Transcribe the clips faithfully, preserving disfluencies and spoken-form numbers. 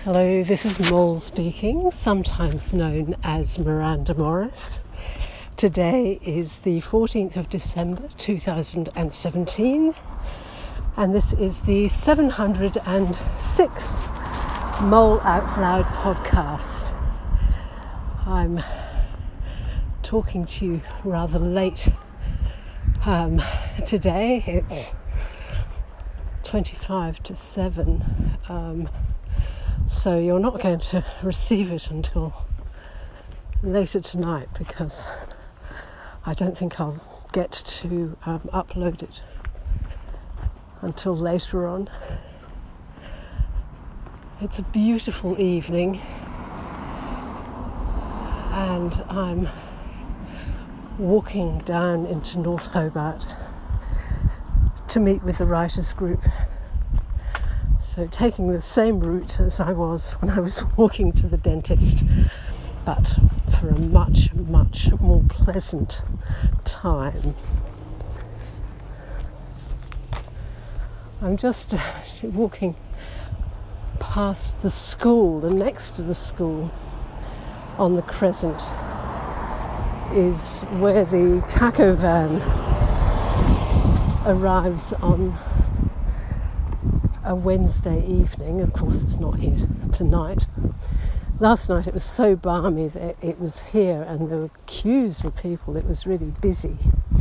Hello, this is Mole speaking, sometimes known as Miranda Morris. Today is the fourteenth of December two thousand seventeen, and this is the seven hundred sixth Mole Out Loud podcast. I'm talking to you rather late um, today. It's twenty-five to seven. Um, So you're not going to receive it until later tonight because I don't think I'll get to um, upload it until later on. It's a beautiful evening and I'm walking down into North Hobart to meet with the writers group. So taking the same route as I was when I was walking to the dentist, but for a much, much more pleasant time. I'm just uh, walking past the school, and next to the school on the Crescent is where the taco van arrives on a Wednesday evening. Of course it's not here tonight. Last night it was so balmy that it was here and there were queues of people. It was really busy.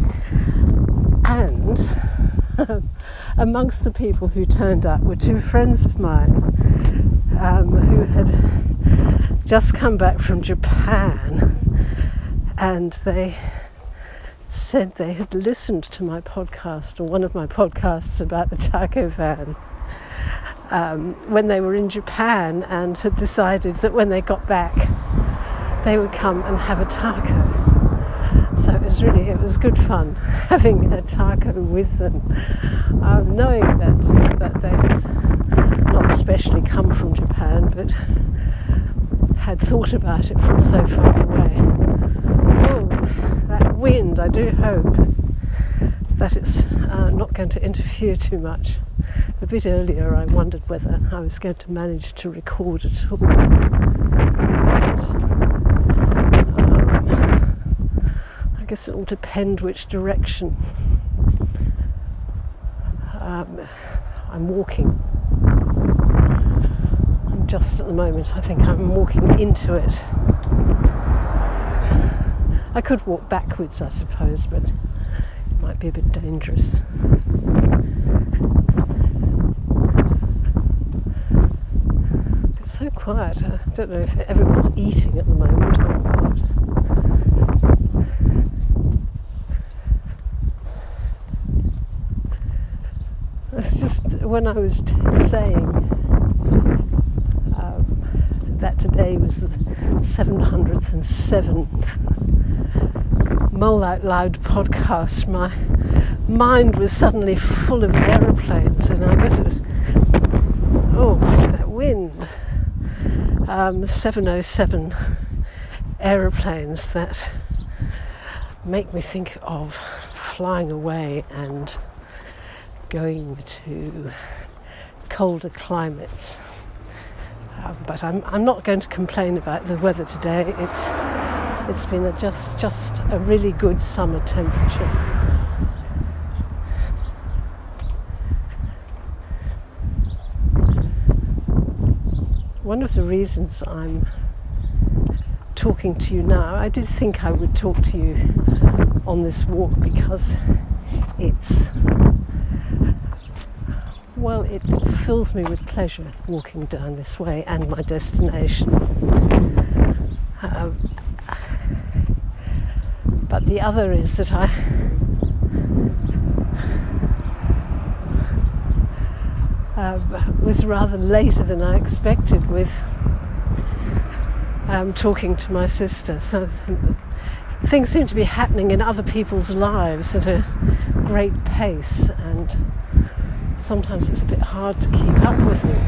And amongst the people who turned up were two friends of mine um, who had just come back from Japan, and they said they had listened to my podcast, or one of my podcasts about the taco van, Um, when they were in Japan, and had decided that when they got back they would come and have a taco. So it was really, it was good fun having a taco with them, um, knowing that, that they had not especially come from Japan but had thought about it from so far away. Oh, that wind, I do hope that it's uh, not going to interfere too much. A bit earlier I wondered whether I was going to manage to record at all. But, um, I guess it will depend which direction um, I'm walking. I'm just at the moment, I think I'm walking into it. I could walk backwards, I suppose, but it might be a bit dangerous. It's so quiet. I don't know if everyone's eating at the moment or what. It's just when I was t- saying um, that today was the seven hundred seventh Mole Out Loud podcast, my mind was suddenly full of aeroplanes, and I guess it was, oh, that wind. Um, seven oh seven aeroplanes that make me think of flying away and going to colder climates. Um, but I'm I'm not going to complain about the weather today. It's it's been a just just a really good summer temperature. One of the reasons I'm talking to you now, I did think I would talk to you on this walk because it's, well, it fills me with pleasure walking down this way and my destination. Um, but the other is that I Uh, was rather later than I expected with um, talking to my sister. So th- things seem to be happening in other people's lives at a great pace, and sometimes it's a bit hard to keep up with them.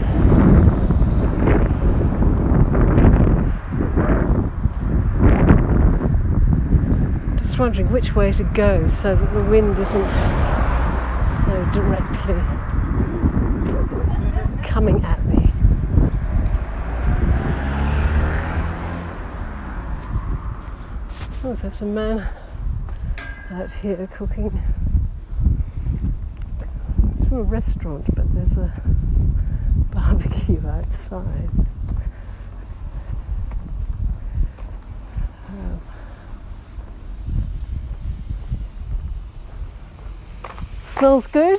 Just wondering which way to go so that the wind isn't so directly coming at me. Oh, there's a man out here cooking. It's from a restaurant, but there's a barbecue outside. Um, smells good.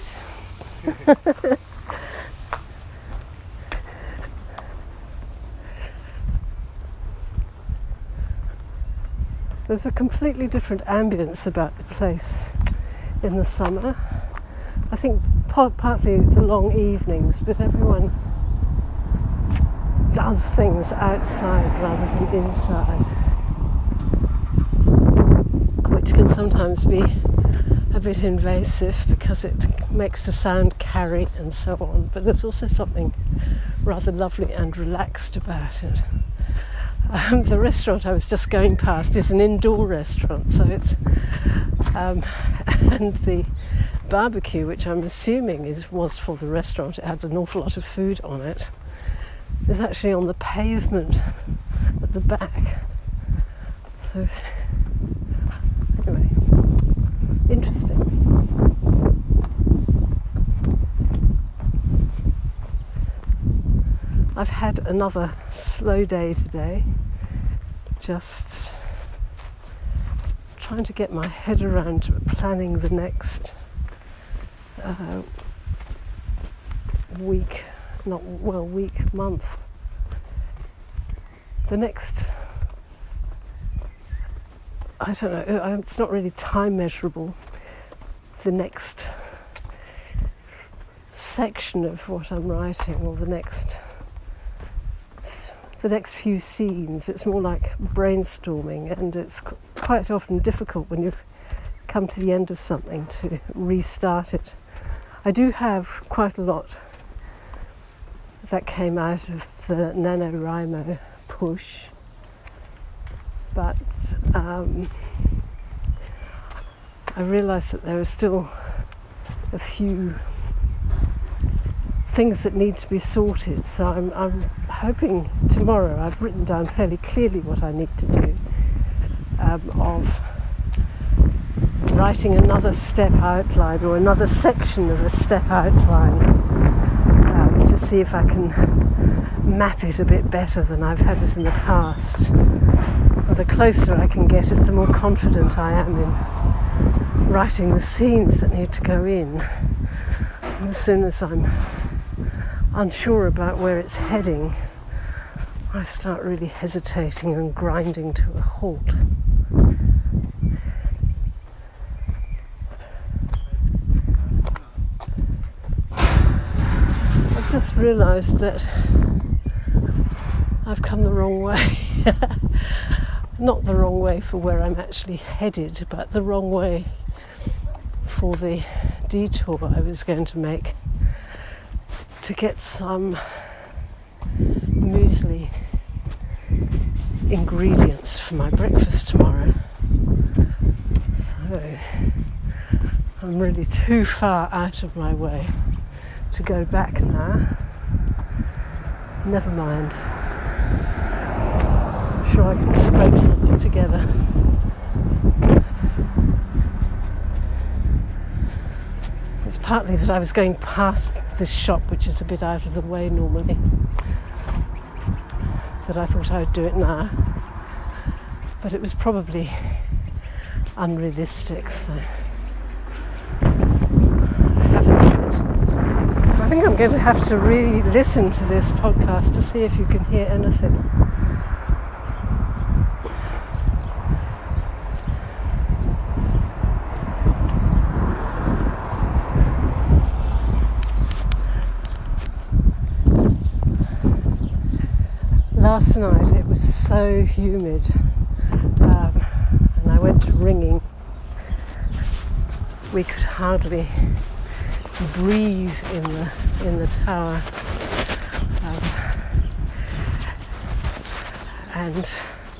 There's a completely different ambience about the place in the summer. I think partly the long evenings, but everyone does things outside rather than inside, which can sometimes be a bit invasive because it makes the sound carry and so on, but there's also something rather lovely and relaxed about it. Um, the restaurant I was just going past is an indoor restaurant, so it's um, and the barbecue, which I'm assuming is was for the restaurant, it had an awful lot of food on it, is actually on the pavement at the back. So anyway, interesting. I've had another slow day today, just trying to get my head around planning the next uh, week, not well, week, month. The next, I don't know, it's not really time measurable, the next section of what I'm writing, or the next the next few scenes. It's more like brainstorming, and it's quite often difficult when you come to the end of something to restart it. I do have quite a lot that came out of the NaNoWriMo push, but um, I realised that there are still a few things that need to be sorted, so I'm, I'm hoping tomorrow, I've written down fairly clearly what I need to do, um, of writing another step outline or another section of a step outline, um, to see if I can map it a bit better than I've had it in the past. And the closer I can get it, the more confident I am in writing the scenes that need to go in. And as soon as I'm unsure about where it's heading, I start really hesitating and grinding to a halt. I've just realised that I've come the wrong way. Not the wrong way for where I'm actually headed, but the wrong way for the detour I was going to make to get some muesli ingredients for my breakfast tomorrow. So I'm really too far out of my way to go back now. Never mind. I'm sure I can scrape something together. It's partly that I was going past this shop, which is a bit out of the way normally, that I thought I would do it now. But it was probably unrealistic, so I haven't done it. I think I'm going to have to really listen to this podcast to see if you can hear anything. Last night it was so humid, um, and I went ringing. We could hardly breathe in the in the tower, um, and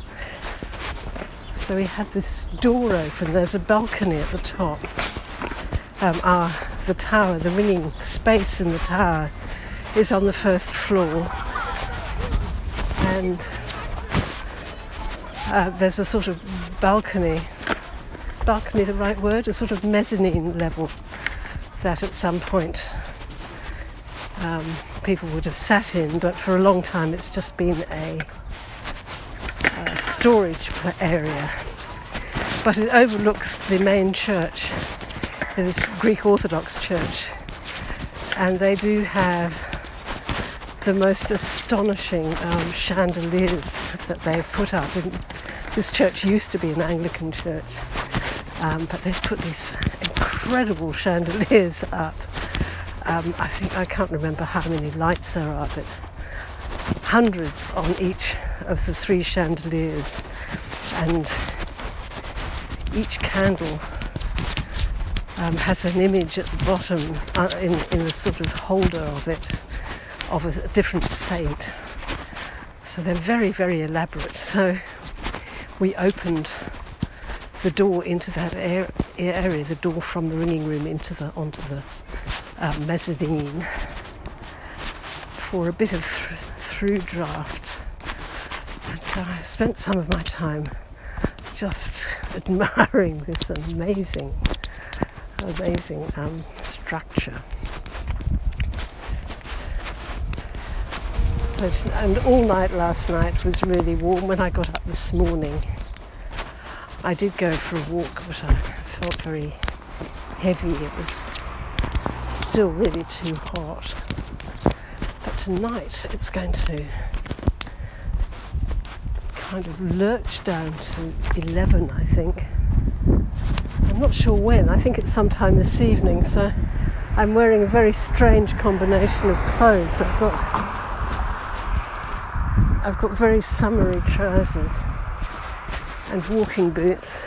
so we had this door open. There's a balcony at the top. Um, our the tower, the ringing space in the tower, is on the first floor. And uh, there's a sort of balcony. Balcony the right word? A sort of mezzanine level that at some point um, people would have sat in, but for a long time it's just been a, a storage area. But it overlooks the main church, this Greek Orthodox church, and they do have the most astonishing um, chandeliers that they've put up. And this church used to be an Anglican church, um, but they've put these incredible chandeliers up. Um, I think I can't remember how many lights there are, but hundreds on each of the three chandeliers, and each candle um, has an image at the bottom uh, in, in the sort of holder of it, of a, a different saint. So they're very, very elaborate. So we opened the door into that air, area, the door from the ringing room into the onto the uh, mezzanine for a bit of th- through draft. And so I spent some of my time just admiring this amazing, amazing um, structure. So, and all night last night was really warm. When I got up this morning, I did go for a walk, but I felt very heavy. It was still really too hot. But tonight it's going to kind of lurch down to eleven, I think. I'm not sure when. I think it's sometime this evening. So I'm wearing a very strange combination of clothes. I've got I've got very summery trousers and walking boots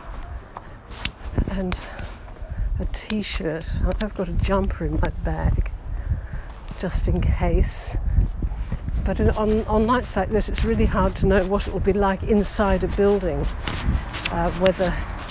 and a t-shirt. I've got a jumper in my bag just in case. But on, on nights like this, it's really hard to know what it will be like inside a building, uh, whether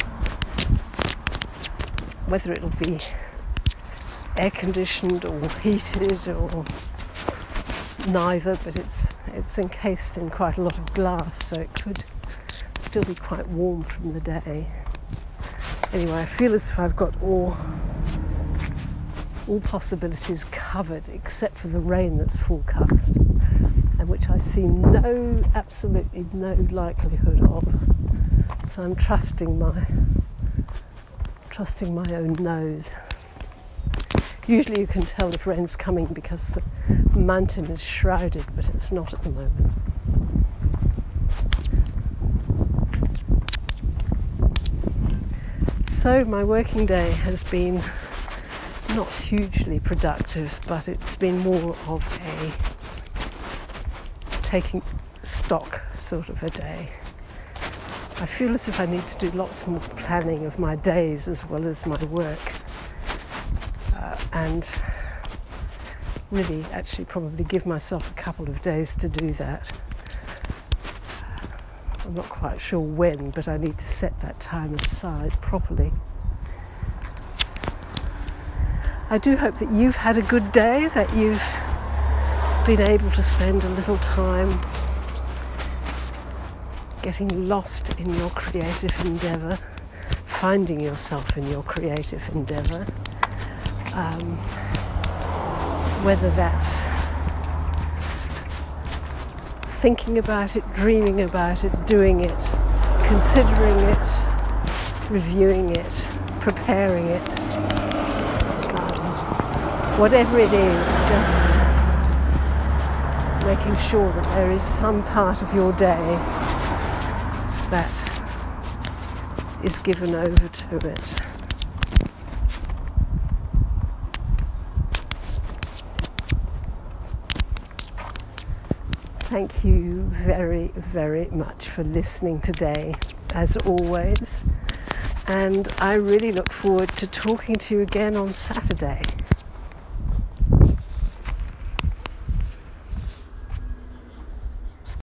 whether it'll be air conditioned or heated or neither, but it's it's encased in quite a lot of glass, so it could still be quite warm from the day. Anyway, I feel as if I've got all all possibilities covered except for the rain that's forecast, and which I see no, absolutely no likelihood of. So I'm trusting my trusting my own nose. Usually you can tell if rain's coming because the mountain is shrouded, but it's not at the moment. So my working day has been not hugely productive, but it's been more of a taking stock sort of a day. I feel as if I need to do lots more planning of my days as well as my work. Uh, and really actually probably give myself a couple of days to do that. I'm not quite sure when, but I need to set that time aside properly. I do hope that you've had a good day, that you've been able to spend a little time getting lost in your creative endeavour, finding yourself in your creative endeavour. Um, whether that's thinking about it, dreaming about it, doing it, considering it, reviewing it, preparing it, um, whatever it is, just making sure that there is some part of your day that is given over to it. Thank you very, very much for listening today, as always. And I really look forward to talking to you again on Saturday.